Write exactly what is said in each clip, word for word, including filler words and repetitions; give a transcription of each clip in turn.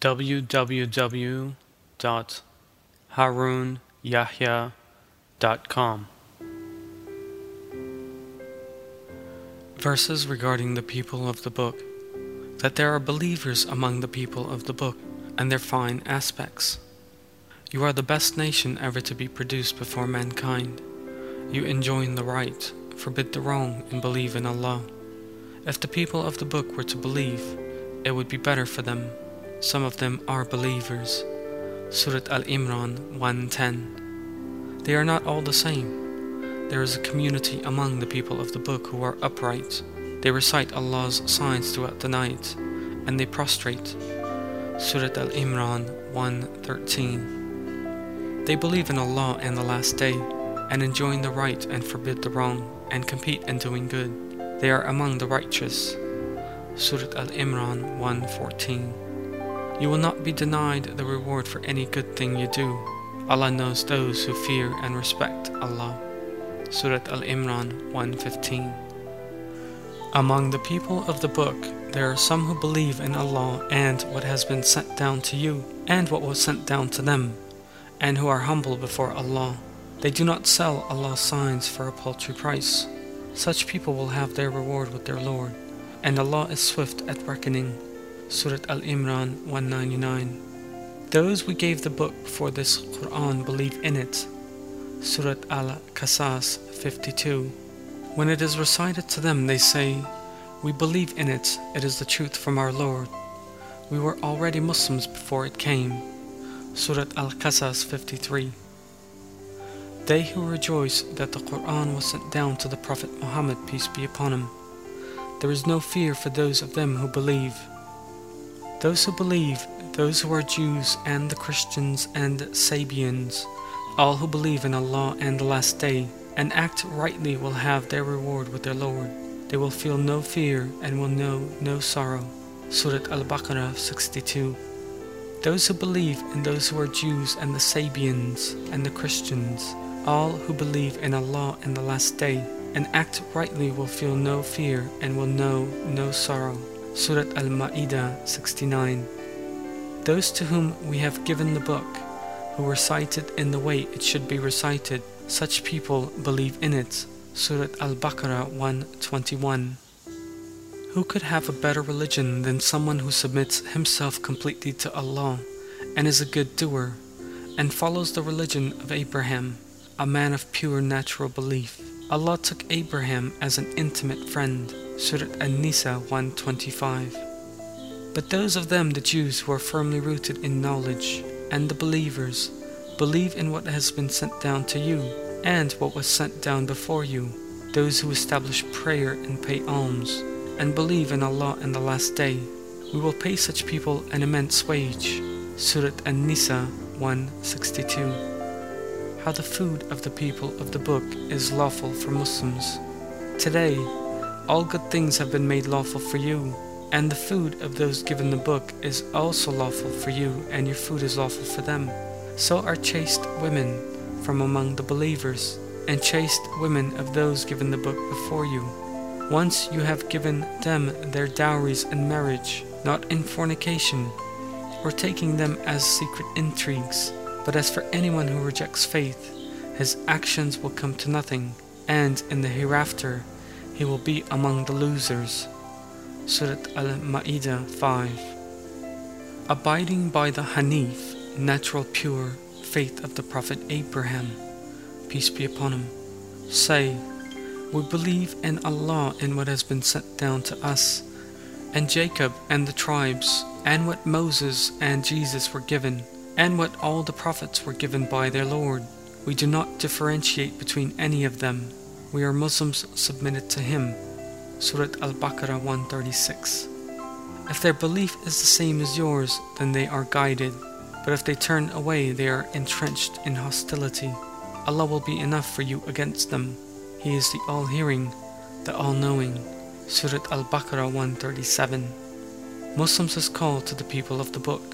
w w w dot harun yahya dot com. Verses regarding the people of the book. That there are believers among the people of the book, and their fine aspects. You are the best nation ever to be produced before mankind. You enjoin the right, forbid the wrong, and believe in Allah. If the people of the book were to believe, it would be better for them. Some of them are believers. Surat Al-Imran one ten. They are not all the same. There is a community among the people of the book who are upright. They recite Allah's signs throughout the night, and they prostrate. Surat Al-Imran one thirteen. They believe in Allah and the Last Day, and enjoin the right and forbid the wrong, and compete in doing good. They are among the righteous. Surat Al-Imran one fourteen. You will not be denied the reward for any good thing you do. Allah knows those who fear and respect Allah. Surat Al-Imran one fifteen. Among the people of the book, there are some who believe in Allah and what has been sent down to you, and what was sent down to them, and who are humble before Allah. They do not sell Allah's signs for a paltry price. Such people will have their reward with their Lord, and Allah is swift at reckoning. Surat Al-Imran one ninety-nine. Those we gave the book before this Quran believe in it. Surat Al-Qasas fifty-two. When it is recited to them, they say, "We believe in it, it is the truth from our Lord. We were already Muslims before it came." Surat Al-Qasas fifty-three. They who rejoice that the Quran was sent down to the Prophet Muhammad, peace be upon him. There is no fear for those of them who believe. Those who believe, those who are Jews and the Christians and Sabians, all who believe in Allah and the Last Day, and act rightly will have their reward with their Lord. They will feel no fear and will know no sorrow. Surat Al-Baqarah sixty-two. Those who believe and those who are Jews and the Sabians and the Christians, all who believe in Allah and the Last Day, and act rightly will feel no fear and will know no sorrow. Surat Al-Ma'idah sixty-nine. Those to whom we have given the book, who recite it in the way it should be recited, such people believe in it. Surat Al-Baqarah one twenty-one. Who could have a better religion than someone who submits himself completely to Allah, and is a good doer, and follows the religion of Abraham, a man of pure natural belief? Allah took Abraham as an intimate friend. Surat An-Nisa one twenty-five. But those of them, the Jews, who are firmly rooted in knowledge, and the believers, believe in what has been sent down to you, and what was sent down before you, those who establish prayer and pay alms, and believe in Allah and the Last Day. We will pay such people an immense wage. Surat An-Nisa one sixty-two. How the food of the people of the book is lawful for Muslims. Today, all good things have been made lawful for you, and the food of those given the book is also lawful for you, and your food is lawful for them. So are chaste women from among the believers, and chaste women of those given the book before you. Once you have given them their dowries in marriage, not in fornication, or taking them as secret intrigues. But as for anyone who rejects faith, his actions will come to nothing, and in the hereafter he will be among the losers. Surat Al-Ma'idah five. Abiding by the Hanif, natural pure, faith of the Prophet Abraham, peace be upon him, say, we believe in Allah and what has been sent down to us, and Jacob and the tribes, and what Moses and Jesus were given, and what all the prophets were given by their Lord. We do not differentiate between any of them. We are Muslims submitted to Him. Surat Al-Baqarah one thirty-six. If their belief is the same as yours, then they are guided. But if they turn away, they are entrenched in hostility. Allah will be enough for you against them. He is the all-hearing, the all-knowing. Surat Al-Baqarah one thirty-seven. Muslims is called to the people of the book.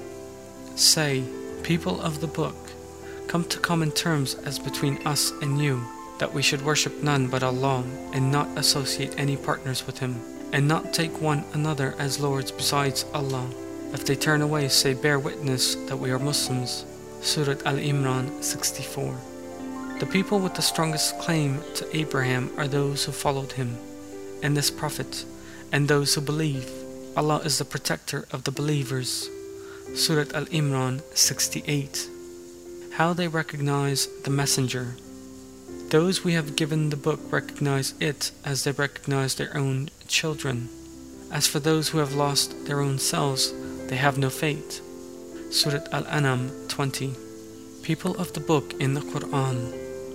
Say, people of the book, come to common terms as between us and you, that we should worship none but Allah, and not associate any partners with Him, and not take one another as lords besides Allah, If they turn away, say, bear witness that we are Muslims. Surah Al-Imran sixty-four. The people with the strongest claim to Abraham are those who followed him and this prophet, and those who believe. Allah is the protector of the believers. Surah Al-Imran sixty-eight. How they recognize the messenger. Those we have given the book recognize it as they recognize their own children. As for those who have lost their own selves, they have no fate. Surah Al-An'am twenty. People of the book in the Quran.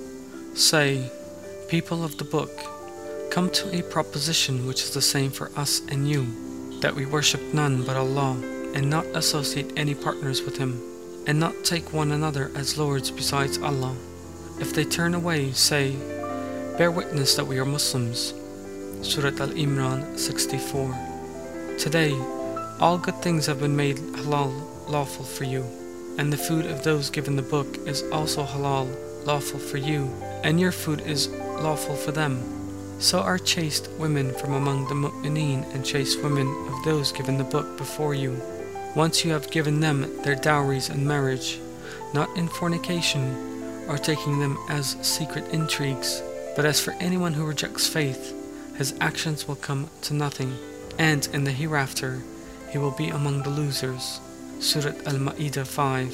Say, people of the book, come to a proposition which is the same for us and you, that we worship none but Allah, and not associate any partners with Him, and not take one another as lords besides Allah. If they turn away, say, bear witness that we are Muslims. Surah Al-Imran sixty-four. Today, all good things have been made halal lawful for you, and the food of those given the book is also halal lawful for you, and your food is lawful for them. So are chaste women from among the mu'mineen and chaste women of those given the book before you, once you have given them their dowries in marriage, not in fornication, or taking them as secret intrigues. But as for anyone who rejects faith, his actions will come to nothing, and in the hereafter he will be among the losers. Surah Al-Ma'idah five.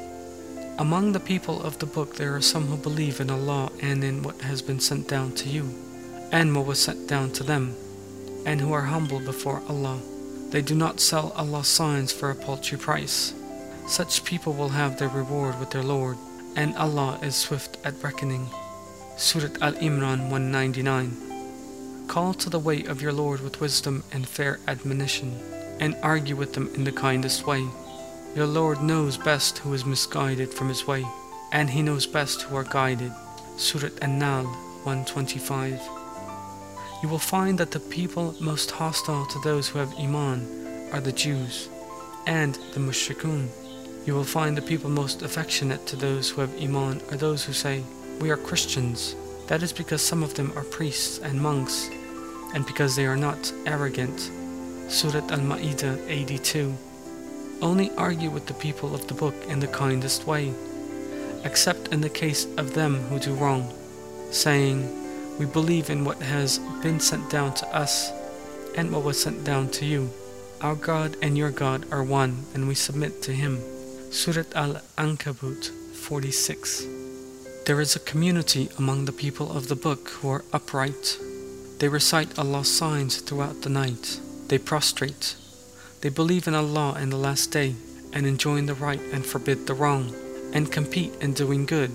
Among the people of the book there are some who believe in Allah and in what has been sent down to you, and what was sent down to them, and who are humble before Allah. They do not sell Allah's signs for a paltry price. Such people will have their reward with their Lord, and Allah is swift at reckoning. Surah Al-Imran one ninety-nine. Call to the way of your Lord with wisdom and fair admonition, and argue with them in the kindest way. Your Lord knows best who is misguided from his way, and He knows best who are guided. Surah An-Nahl one twenty-five. You will find that the people most hostile to those who have Iman are the Jews and the Mushrikun. You will find the people most affectionate to those who have Iman are those who say, we are Christians. That is because some of them are priests and monks, and because they are not arrogant. Surah Al-Ma'idah eighty-two. Only argue with the people of the book in the kindest way, except in the case of them who do wrong, saying, we believe in what has been sent down to us, and what was sent down to you. Our God and your God are one, and we submit to Him. Surah Al-Ankabut forty-six. There is a community among the people of the book who are upright. They recite Allah's signs throughout the night. They prostrate. They believe in Allah and the last day, and enjoin the right and forbid the wrong, and compete in doing good.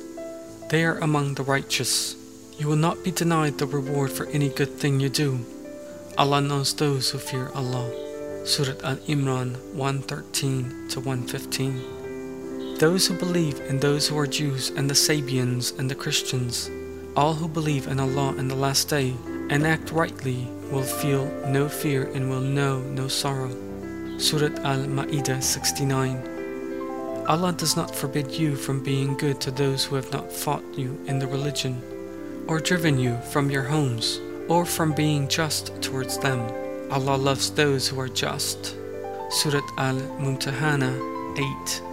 They are among the righteous. You will not be denied the reward for any good thing you do. Allah knows those who fear Allah. Surah Al-Imran one thirteen to one fifteen. Those who believe in those who are Jews and the Sabians and the Christians, all who believe in Allah and the last day and act rightly will feel no fear and will know no sorrow. Surah Al-Ma'idah sixty-nine. Allah does not forbid you from being good to those who have not fought you in the religion, or driven you from your homes, or from being just towards them. Allah loves those who are just. Surah Al-Mumtahana eight.